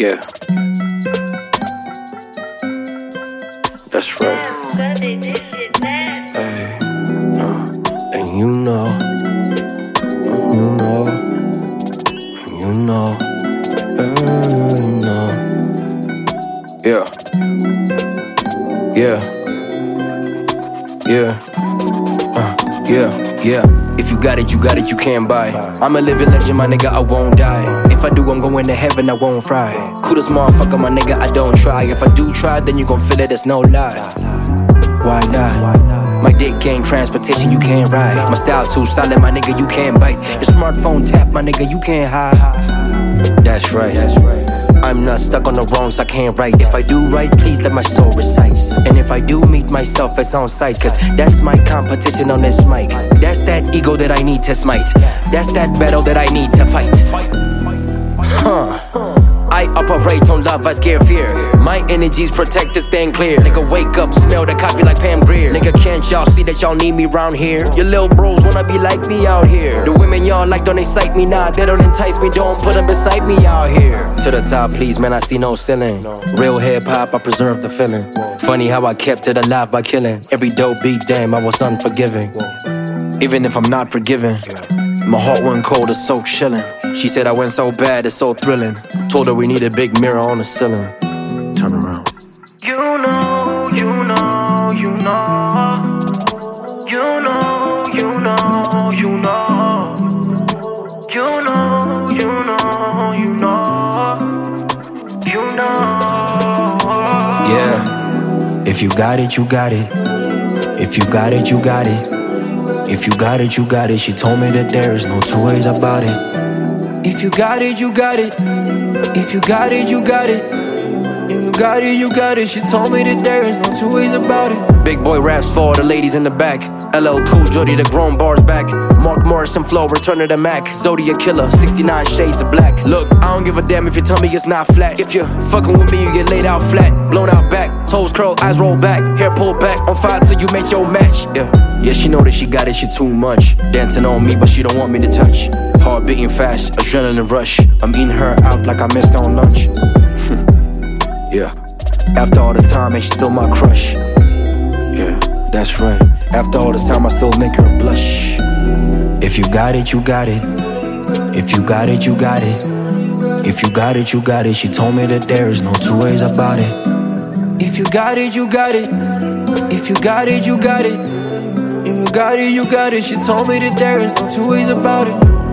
Yeah. That's right. Hey, and you know, yeah, yeah. If you got it, you got it, you can't buy. I'm a living legend, my nigga, I won't die. If I do, I'm going to heaven, I won't fry. Coolest motherfucker, my nigga, I don't try. If I do try, then you gon' feel it, there's no lie. Why not? My dick gang transportation, you can't ride. My style too solid, my nigga, you can't bite. Your smartphone tap, my nigga, you can't hide. That's right. I'm not stuck on the wrongs, I can't write. If I do right, please let my soul recite. And if I do meet myself, it's on sight. Cause that's my competition on this mic. That's that ego that I need to smite. That's that battle that I need to fight. I operate on love, I scare fear. My energy's protected, stand clear. Nigga, wake up, smell the coffee like Pam Grier. Nigga, can't y'all see that y'all need me round here? Your little bros wanna be like me out here. The women y'all like don't excite me, nah, they don't entice me. Don't put them beside me out here. To the top, please, man, I see no ceiling. Real hip-hop, I preserve the feeling. Funny how I kept it alive by killing. Every dope beat, damn, I was unforgiving. Even if I'm not forgiven, my heart went cold, it's so chillin'. She said I went so bad, it's so thrilling. Told her we need a big mirror on the ceiling. Turn around. You know, you know, you know. You know, you know, you know. You know, you know, you know. You know. Yeah. If you got it, you got it. If you got it, you got it. If you got it, you got it. She told me that there is no two ways about it. If you got it, you got it. If you got it, you got it. If you got it, you got it. She told me that there is no two ways about it. Big boy raps for the ladies in the back. LL Cool Jody, the grown bars back. Mark Morrison flow, return to the Mac. Zodiac Killer, 69 shades of black. Look, I don't give a damn if you tell me it's not flat. If you're fucking with me, you get laid out flat. Blown out back, toes curl, eyes roll back. Hair pulled back, on fire till you make your match. Yeah, she know that she got it, she too much. Dancing on me, but she don't want me to touch. Heart beating fast, adrenaline rush. I'm eating her out like I missed on lunch. Yeah, after all this time, and she's still my crush. Yeah, that's right. After all this time, I still make her blush. If you got it, you got it. If you got it, you got it. If you got it, you got it. She told me that there is no two ways about it. If you got it, you got it. If you got it, you got it. If you got it, you got it. She told me that there is no two ways about it.